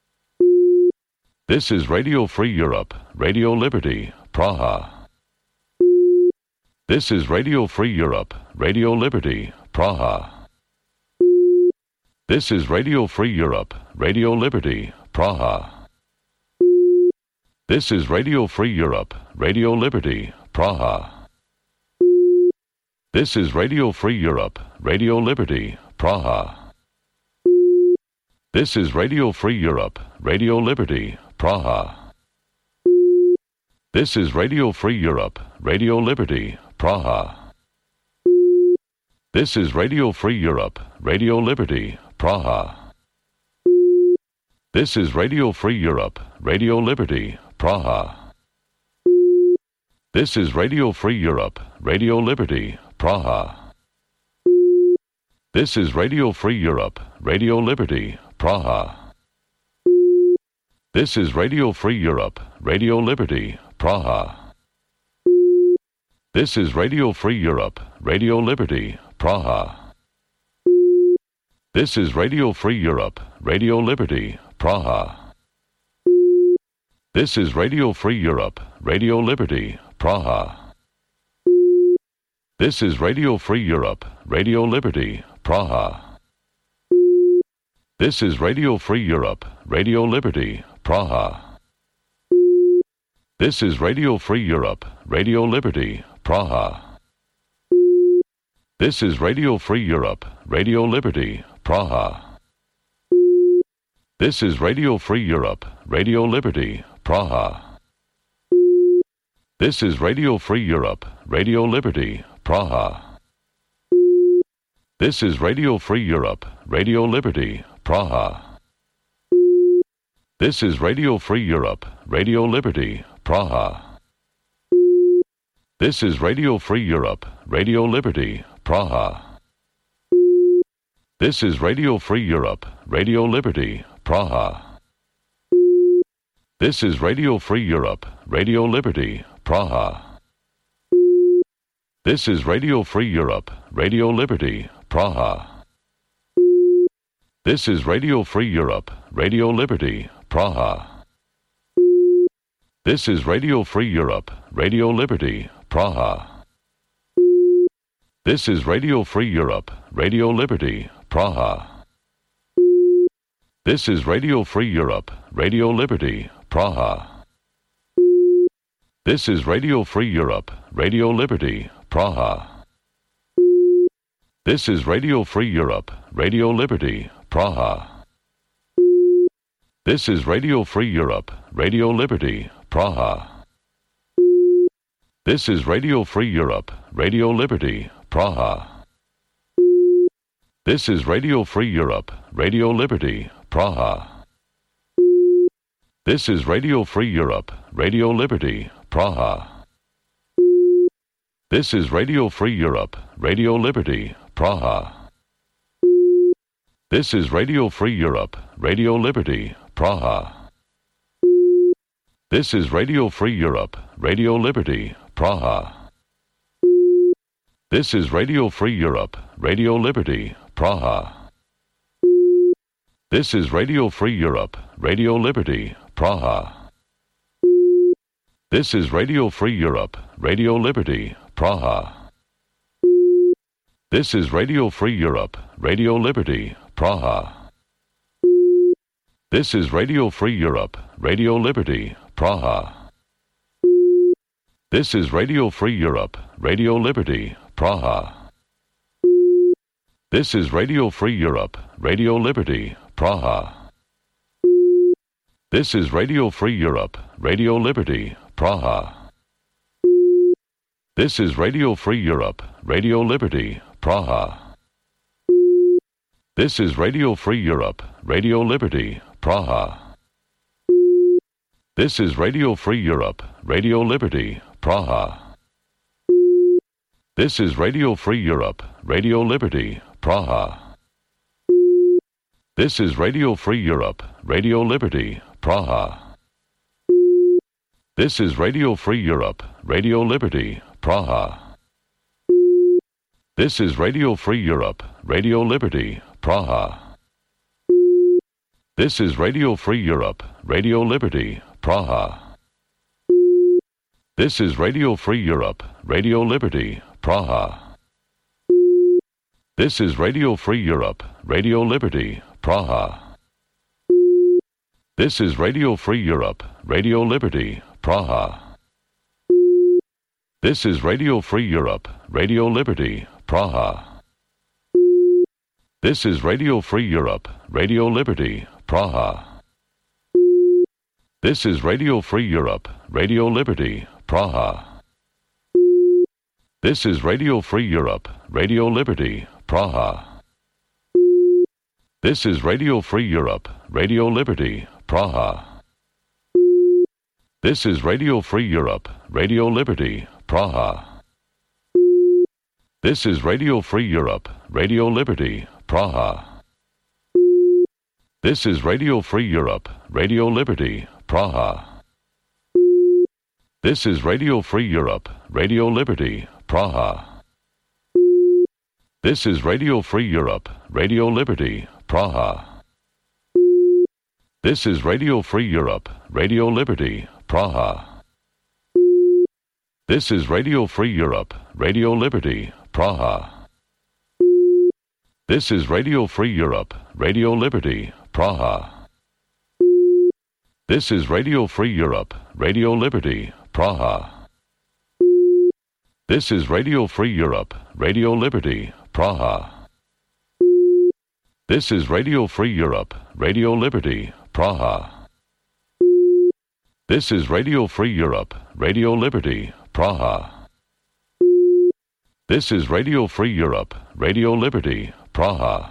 This is Radio Free Europe, Radio Liberty, Praha. This is Radio Free Europe, Radio Liberty, Praha. This is Radio Free Europe, Radio Liberty, Praha. This is Radio Free Europe, Radio Liberty, Praha. This is Radio Free Europe, Radio Liberty, Praha. This is Radio Free Europe, Radio Liberty, Praha. This is Radio Free Europe, Radio Liberty, Praha. This is Radio Free Europe, Radio Liberty, Praha. This is Radio Free Europe, Radio Liberty, Praha. This is Radio Free Europe, Radio Liberty, Praha. This is Radio Free Europe, Radio Liberty, Praha. This is Radio Free Europe, Radio Liberty, Praha. This is Radio Free Europe, Radio Liberty, Praha. This is Radio Free Europe, Radio Liberty, Praha. This is Radio Free Europe, Radio Liberty, Praha. This is Radio Free Europe, Radio Liberty, Praha. This is Radio Free Europe, Radio Liberty, Praha. This is Radio Free Europe, Radio Liberty, Praha. This is Radio Free Europe, Radio Liberty, Praha. This is Radio Free Europe, Radio Liberty, Praha. This is Radio Free Europe, Radio Liberty, Praha. This is Radio Free Europe, Radio Liberty, Praha. This is Radio Free Europe, Radio Liberty, Praha. This is Radio Free Europe, Radio Liberty, Praha. This is Radio Free Europe, Radio Liberty, Praha. This is Radio Free Europe, Radio Liberty, Praha. This is Radio Free Europe, Radio Liberty, Praha. This is Radio Free Europe, Radio Liberty, Praha. This is Radio Free Europe, Radio Liberty, Praha. This is Radio Free Europe, Radio Liberty, Praha. This is Radio Free Europe, Radio Liberty, Praha. This is Radio Free Europe, Radio Liberty, Praha. This is Radio Free Europe, Radio Liberty, Praha. This is Radio Free Europe, Radio Liberty, Praha. This is Radio Free Europe, Radio Liberty, Praha. This is Radio Free Europe, Radio Liberty, Praha. This is Radio Free Europe, Radio Liberty, Praha. This is Radio Free Europe, Radio Liberty, Praha. This is Radio Free Europe, Radio Liberty, Praha. This is Radio Free Europe, Radio Liberty, Praha. This is Radio Free Europe, Radio Liberty, Praha. This is Radio Free Europe, Radio Liberty, Praha. This is Radio Free Europe, Radio Liberty, Praha. This is Radio Free Europe, Radio Liberty, Praha. This is Radio Free Europe, Radio Liberty, Praha. This is Radio Free Europe, Radio Liberty, Praha. This is Radio Free Europe, Radio Liberty, Praha. This is Radio Free Europe, Radio Liberty, Praha. This is Radio Free Europe, Radio Liberty, Praha. This is Radio Free Europe, Radio Liberty, Praha. This is Radio Free Europe, Radio Liberty, Praha. This is Radio Free Europe, Radio Liberty, Praha. This is Radio Free Europe, Radio Liberty, Praha. This is Radio Free Europe, Radio Liberty, Praha. This is Radio Free Europe, Radio Liberty, Praha. This is Radio Free Europe, Radio Liberty, Praha. This is Radio Free Europe, Radio Liberty, Praha. This is Radio Free Europe, Radio Liberty, Praha. This is Radio Free Europe, Radio Liberty, Praha. This is Radio Free Europe, Radio Liberty, Praha. This is Radio Free Europe, Radio Liberty, Praha. This is Radio Free Europe, Radio Liberty, Praha. This is Radio Free Europe, Radio Liberty, Praha. This is Radio Free Europe, Radio Liberty, Praha. This is Radio Free Europe, Radio Liberty, Praha. This is Radio Free Europe, Radio Liberty, Praha. This is Radio Free Europe, Radio Liberty, Praha. This is Radio Free Europe, Radio Liberty, Praha. This is Radio Free Europe, Radio Liberty, Praha. This is Radio Free Europe, Radio Liberty, Praha. This is Radio Free Europe, Radio Liberty, Praha. This is Radio Free Europe, Radio Liberty, Praha. This is Radio Free Europe, Radio Liberty, Praha. This is Radio Free Europe, Radio Liberty, Praha. This is Radio Free Europe, Radio Liberty, Praha. This is Radio Free Europe, Radio Liberty, Praha. This is Radio Free Europe, Radio Liberty, Praha.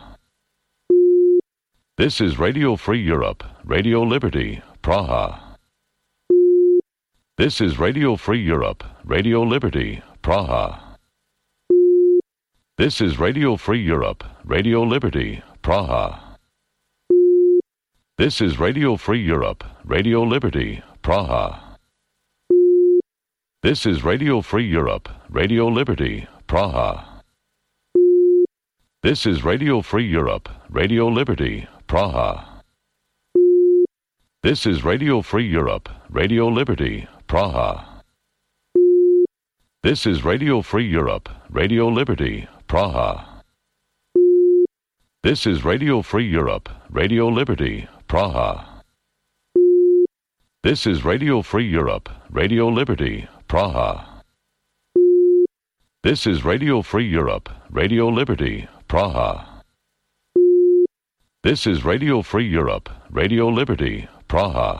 This is Radio Free Europe, Radio Liberty, Praha. This is Radio Free Europe, Radio Liberty, Praha. This is Radio Free Europe, Radio Liberty, Praha. This is Radio Free Europe, Radio Liberty, Praha. This is Radio Free Europe, Radio Liberty, Praha. This is Radio Free Europe, Radio Liberty, Praha. This is Radio Free Europe, Radio Liberty, Praha. This is Radio Free Europe, Radio Liberty, Praha. This is Radio Free Europe, Radio Liberty, Praha. This is Radio Free Europe, Radio Liberty, Praha. This is Radio Free Europe, Radio Liberty, Praha. This is Radio Free Europe, Radio Liberty, Praha.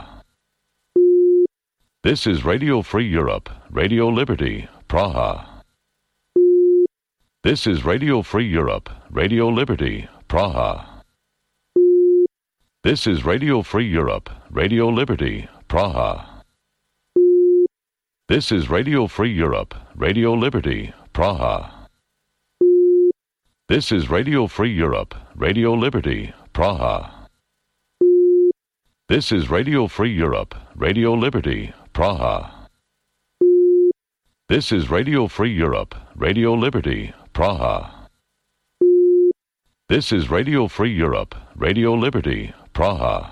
This is Radio Free Europe, Radio Liberty, Praha. This is Radio Free Europe, Radio Liberty, Praha. This is Radio Free Europe, Radio Liberty, Praha. This is Radio Free Europe, Radio Liberty, Praha. This is Radio Free Europe, Radio Liberty, Praha. This is Radio Free Europe, Radio Liberty, Praha. This is Radio Free Europe, Radio Liberty, Praha. This is Radio Free Europe, Radio Liberty, Praha.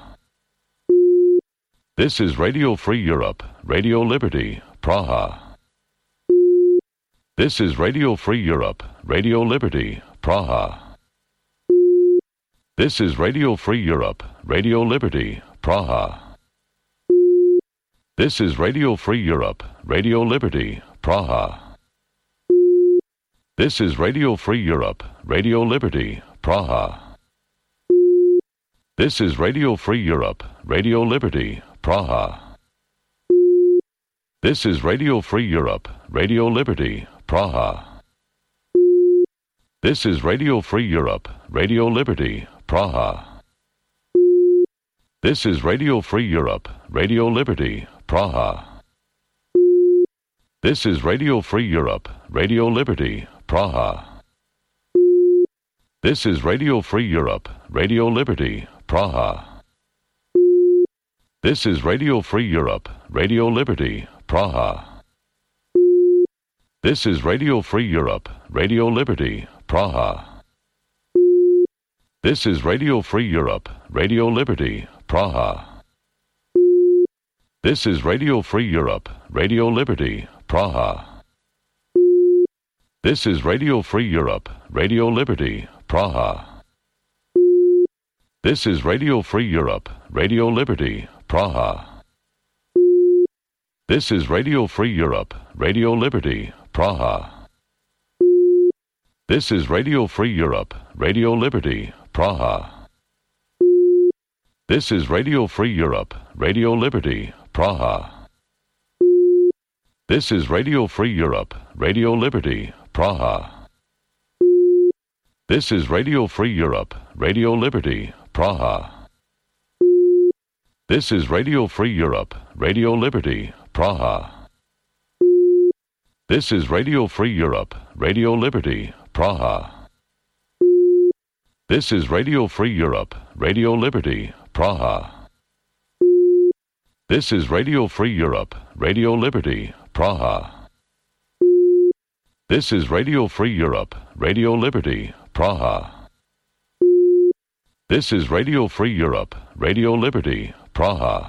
This is Radio Free Europe, Radio Liberty, Praha. This is Radio Free Europe, Radio Liberty, Praha. This is Radio Free Europe, Radio Liberty, Praha. This is Radio Free Europe, Radio Liberty, Praha. This is Radio Free Europe, Radio Liberty, Praha. This is Radio Free Europe, Radio Liberty, Praha. This is Radio Free Europe, Radio Liberty, Praha. This is Radio Free Europe, Radio Liberty, Praha. This is Radio Free Europe, Radio Liberty, Praha. This is Radio Free Europe, Radio Liberty, Praha. This is Radio Free Europe, Radio Liberty, Praha. This is Radio Free Europe, Radio Liberty, Praha. This is Radio Free Europe, Radio Liberty, Praha. This is Radio Free Europe, Radio Liberty, Praha. This is Radio Free Europe, Radio Liberty, Praha. This is Radio Free Europe, Radio Liberty, Praha. This is Radio Free Europe, Radio Liberty, Praha. This is Radio Free Europe, Radio Liberty, Praha. This is Radio Free Europe, Radio Liberty, Praha. This is Radio Free Europe, Radio Liberty, Praha. This is Radio Free Europe, Radio Liberty, Praha. This is Radio Free Europe, Radio Liberty, Praha. This is Radio Free Europe, Radio Liberty, Praha. This is Radio Free Europe, Radio Liberty, Praha. This is Radio Free Europe, Radio Liberty, Praha. This is Radio Free Europe, Radio Liberty, Praha. This is Radio Free Europe, Radio Liberty, Praha. This is Radio Free Europe, Radio Liberty, Praha.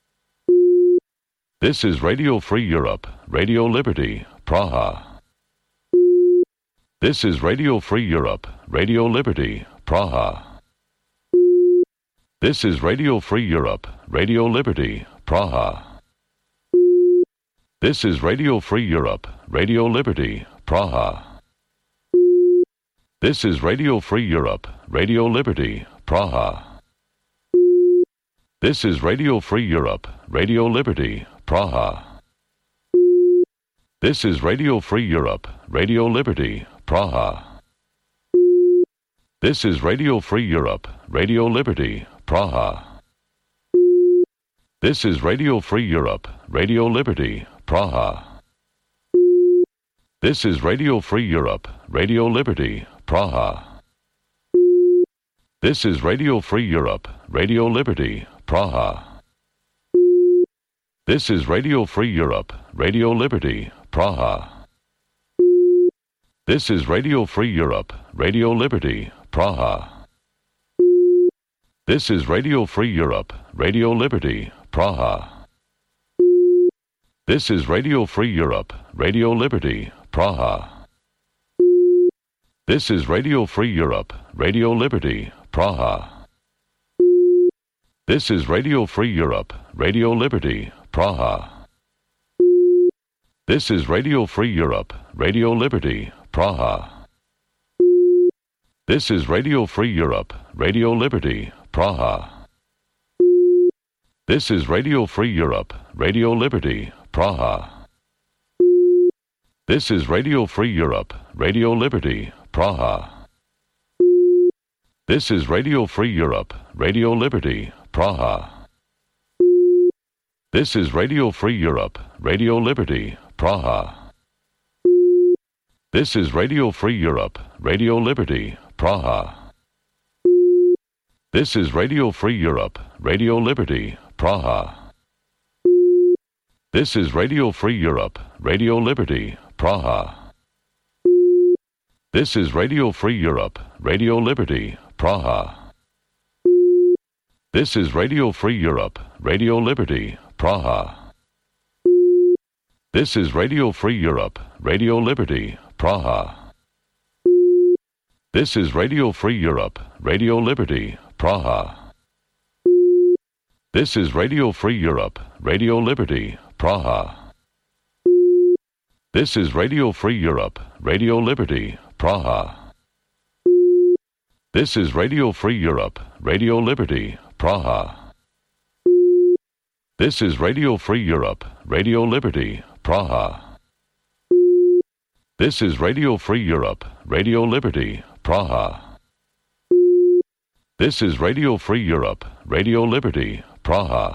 This is Radio Free Europe, Radio Liberty, Praha. This is Radio Free Europe, Radio Liberty, Praha. This is Radio Free Europe, Radio Liberty, Praha. This is Radio Free Europe, Radio Liberty, Praha. This is Radio Free Europe, Radio Liberty, Praha. This is Radio Free Europe, Radio Liberty, Praha. This is Radio Free Europe, Radio Liberty, Praha. This is Radio Free Europe, Radio Liberty, Praha. This is Radio Free Europe, Radio Liberty, Praha. This is Radio Free Europe, Radio Liberty, Praha. This is Radio Free Europe, Radio Liberty, Praha. This is Radio Free Europe, Radio Liberty, Praha. This is Radio Free Europe, Radio Liberty, Praha. This is Radio Free Europe, Radio Liberty, Praha. This is Radio Free Europe, Radio Liberty, Praha. This is Radio Free Europe, Radio Liberty, Praha. This is Radio Free Europe, Radio Liberty, Praha. This is Radio Free Europe, Radio Liberty, Praha. This is Radio Free Europe, Radio Liberty, Praha. This is Radio Free Europe, Radio Liberty, Praha. This is Radio Free Europe, Radio Liberty, Praha. This is Radio Free Europe, Radio Liberty, Praha. This is Radio Free Europe, Radio Liberty, Praha. This is Radio Free Europe, Radio Liberty, Praha. This is Radio Free Europe, Radio Liberty, Praha. This is Radio Free Europe, Radio Liberty, Praha. This is Radio Free Europe, Radio Liberty, Praha. This is Radio Free Europe, Radio Liberty, Praha. This is Radio Free Europe, Radio Liberty, Praha. This is Radio Free Europe, Radio Liberty, Praha. This is Radio Free Europe, Radio Liberty, Praha. This is Radio Free Europe, Radio Liberty, Praha. This is Radio Free Europe, Radio Liberty, Praha. This is Radio Free Europe, Radio Liberty, Praha. This is Radio Free Europe, Radio Liberty, Praha. This is Radio Free Europe, Radio Liberty, Praha.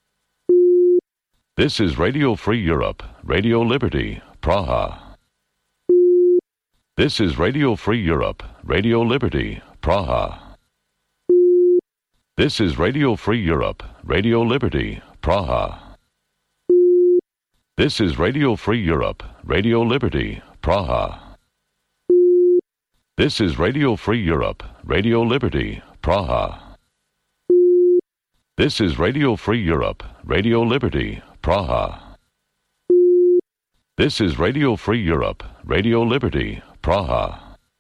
This is Radio Free Europe, Radio Liberty, Praha. This is Radio Free Europe, Radio Liberty, Praha. This is Radio Free Europe, Radio Liberty, Praha. This is Radio Free Europe, Radio Liberty, Praha. This is Radio Free Europe, Radio Liberty, Praha. This is Radio Free Europe, Radio Liberty, Praha. This is Radio Free Europe, Radio Liberty, Praha.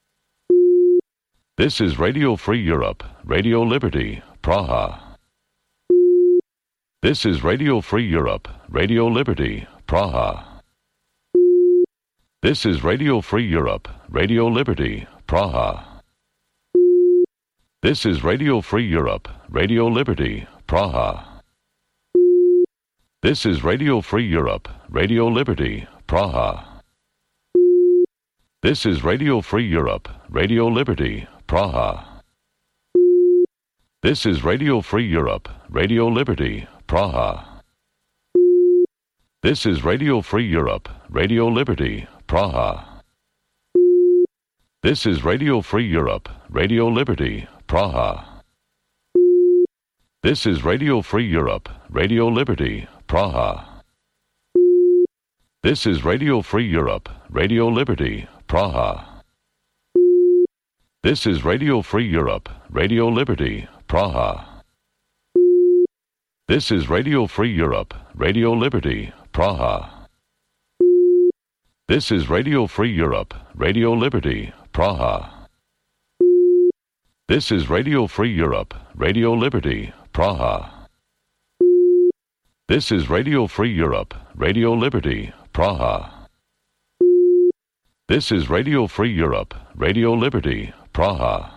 This is Radio Free Europe, Radio Liberty, Praha. This is Radio Free Europe, Radio Liberty, Praha. This is Radio Free Europe, Radio Liberty, Praha. This is Radio Free Europe, Radio Liberty, Praha. This is Radio Free Europe, Radio Liberty, Praha. This is Radio Free Europe, Radio Liberty, Praha. This is Radio Free Europe, Radio Liberty, Praha. This is Radio Free Europe, Radio Liberty, Praha. This is Radio Free Europe, Radio Liberty, Praha. This is Radio Free Europe, Radio Liberty, Praha. This is Radio Free Europe, Radio Liberty, Praha. This is Radio Free Europe, Radio Liberty, Praha. This is Radio Free Europe, Radio Liberty, Praha. This is Radio Free Europe, Radio Liberty, Praha. This is Radio Free Europe, Radio Liberty, Praha. This is Radio Free Europe, Radio Liberty, Praha. This is Radio Free Europe, Radio Liberty, Praha.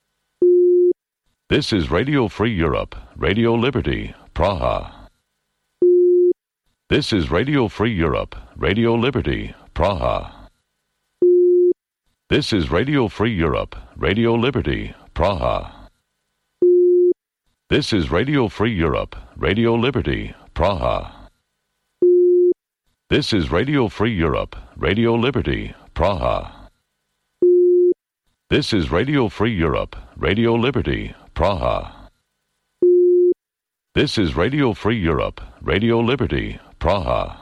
This is Radio Free Europe, Radio Liberty, Praha. This is Radio Free Europe, Radio Liberty, Praha. This is Radio Free Europe, Radio Liberty, Praha. This is Radio Free Europe, Radio Liberty, Praha. This is Radio Free Europe, Radio Liberty, Praha. This is Radio Free Europe, Radio Liberty, Praha. This is Radio Free Europe, Radio Liberty, Praha.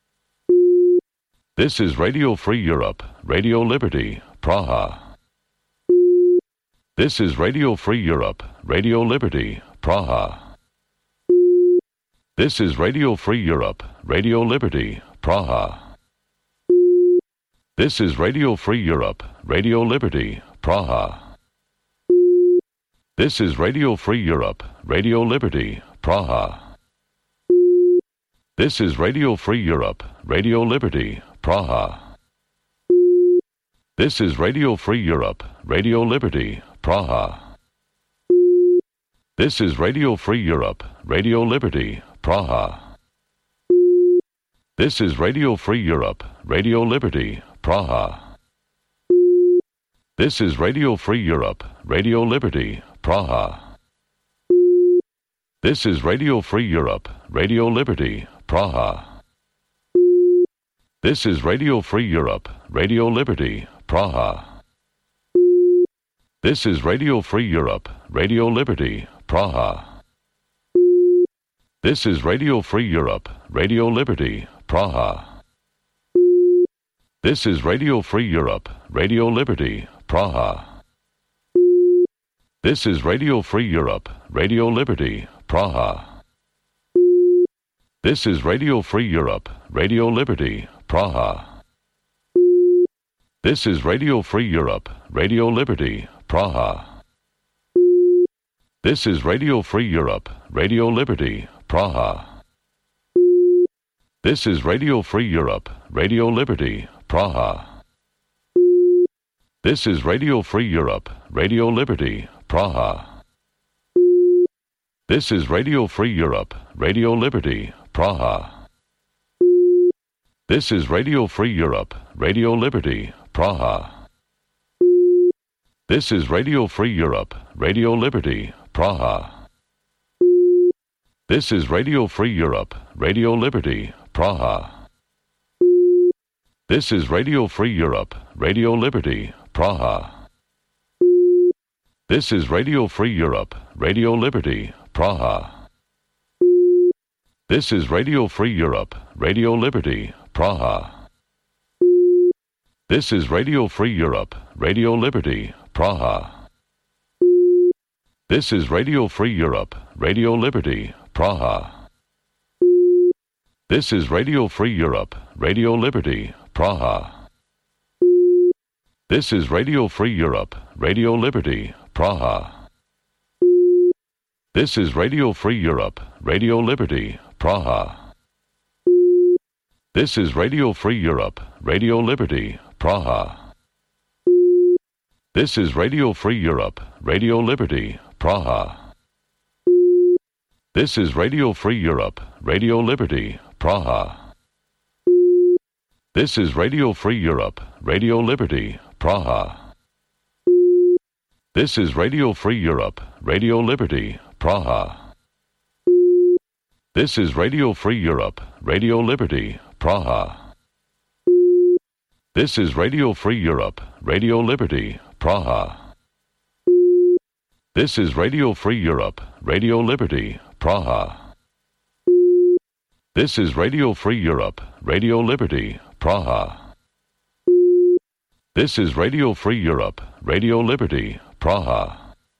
This is Radio Free Europe, Radio Liberty, Praha. This is Radio Free Europe, Radio Liberty, Praha. This is Radio Free Europe, Radio Liberty, Praha. This is Radio Free Europe, Radio Liberty, Praha. This is Radio Free Europe, Radio Liberty, Praha. This is Radio Free Europe, Radio Liberty, Praha. This is Radio Free Europe, Radio Liberty, Praha. This is Radio Free Europe, Radio Liberty, Praha. This is Radio Free Europe, Radio Liberty, Praha. This is Radio Free Europe, Radio Liberty, Praha. This is Radio Free Europe, Radio Liberty, Praha. This is Radio Free Europe, Radio Liberty, Praha. This is Radio Free Europe, Radio Liberty, Praha. This is Radio Free Europe, Radio Liberty, Praha. This is Radio Free Europe, Radio Liberty, Praha. This is Radio Free Europe, Radio Liberty, Praha. This is Radio Free Europe, Radio Liberty, Praha. This is Radio Free Europe, Radio Liberty, Praha. This is Radio Free Europe, Radio Liberty, Praha. This is Radio Free Europe, Radio Liberty, Praha. This is Radio Free Europe, Radio Liberty, Praha. This is Radio Free Europe, Radio Liberty, Praha. This is Radio Free Europe, Radio Liberty, Praha. This is Radio Free Europe, Radio Liberty, Praha. This is Radio Free Europe, Radio Liberty, Praha. This is Radio Free Europe, Radio Liberty, Praha. This is Radio Free Europe, Radio Liberty, Praha. This is Radio Free Europe, Radio Liberty, Praha. This is Radio Free Europe, Radio Liberty, Praha. This is Radio Free Europe, Radio Liberty, Praha. This is Radio Free Europe, Radio Liberty, Praha. This is Radio Free Europe, Radio Liberty, Praha. This is Radio Free Europe, Radio Liberty, Praha. This is Radio Free Europe, Radio Liberty, Praha. This is Radio Free Europe, Radio Liberty, Praha. This is Radio Free Europe, Radio Liberty, Praha. This is Radio Free Europe, Radio Liberty, Praha. This is Radio Free Europe, Radio Liberty, Praha. This is Radio Free Europe, Radio Liberty, Praha. This is Radio Free Europe, Radio Liberty, Praha. This is Radio Free Europe, Radio Liberty, Praha. This is Radio Free Europe, Radio Liberty, Praha. This is Radio Free Europe, Radio Liberty, Praha.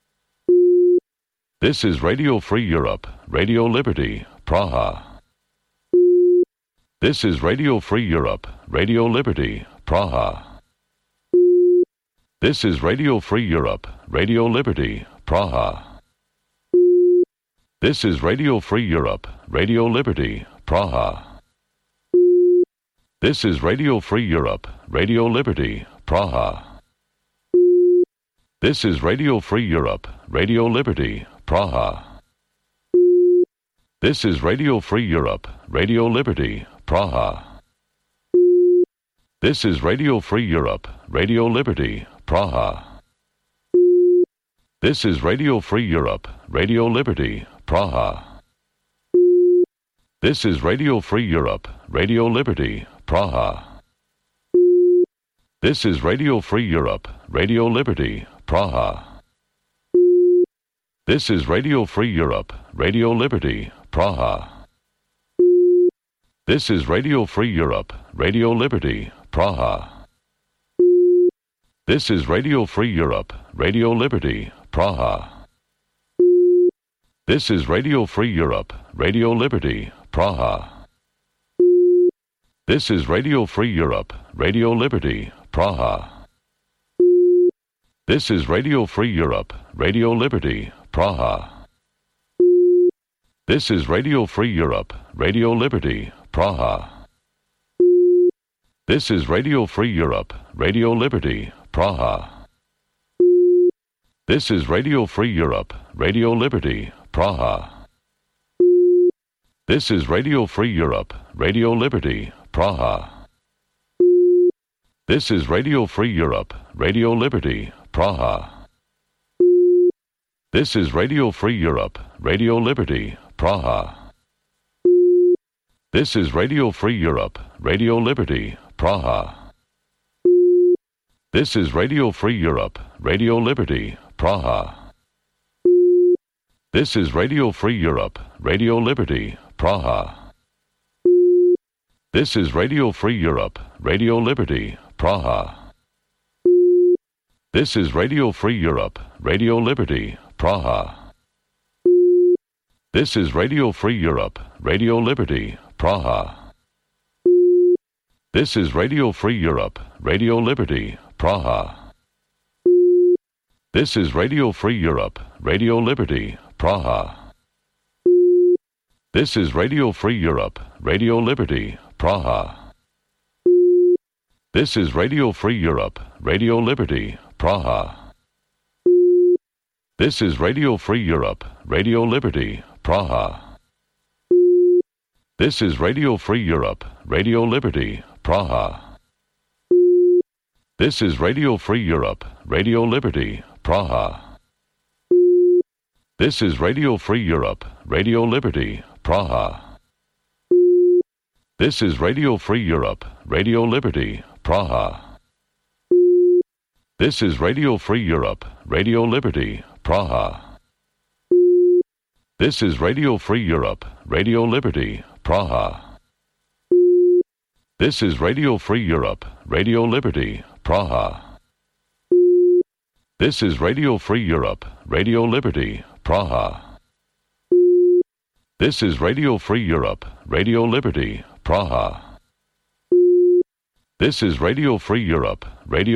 This is Radio Free Europe, Radio Liberty, Praha. This is Radio Free Europe, Radio Liberty, Praha. This is Radio Free Europe, Radio Liberty, Praha. This is Radio Free Europe, Radio Liberty, Praha. This is Radio Free Europe, Radio Liberty, Praha. This is Radio Free Europe, Radio Liberty, Praha. This is Radio Free Europe, Radio Liberty, Praha. This is Radio Free Europe, Radio Liberty, Praha. This is Radio Free Europe, Radio Liberty, Praha. This is Radio Free Europe, Radio Liberty, Praha. This is Radio Free Europe, Radio Liberty, Praha. This is Radio Free Europe, Radio Liberty, Praha. This is Radio Free Europe, Radio Liberty, Praha. This is Radio Free Europe, Radio Liberty, Praha. This is Radio Free Europe, Radio Liberty, Praha. This is Radio Free Europe, Radio Liberty, Praha. This is Radio Free Europe, Radio Liberty, Praha. This is Radio Free Europe, Radio Liberty, Praha. This is Radio Free Europe, Radio Liberty, Praha. This is Radio Free Europe, Radio Liberty, Praha. This is Radio Free Europe, Radio Liberty, Praha. This is Radio Free Europe, Radio Liberty, Praha. This is Radio Free Europe, Radio Liberty, Praha. This is Radio Free Europe, Radio Liberty, Praha. This is Radio Free Europe, Radio Liberty, Praha. This is Radio Free Europe, Radio Liberty, Praha. This is Radio Free Europe, Radio Liberty, Praha. This is Radio Free Europe, Radio Liberty, Praha. This is Radio Free Europe, Radio Liberty, Praha. This is Radio Free Europe, Radio Liberty, Praha. This is Radio Free Europe, Radio Liberty, Praha. This is Radio Free Europe, Radio Liberty, Praha. This is Radio Free Europe, Radio Liberty, Praha. This is Radio Free Europe, Radio Liberty, Praha. This is Radio Free Europe, Radio Liberty, Praha. This is Radio Free Europe, Radio Liberty, Praha. This is Radio Free Europe, Radio Liberty, Praha. This is Radio Free Europe, Radio Liberty, Praha. This is Radio Free Europe, Radio Liberty, Praha. This is Radio Free Europe, Radio Liberty, Praha. This is Radio Free Europe, Radio Liberty, Praha. This is Radio Free Europe, Radio Liberty, Praha. This is Radio Free Europe, Radio Liberty, Praha. This is Radio Free Europe, Radio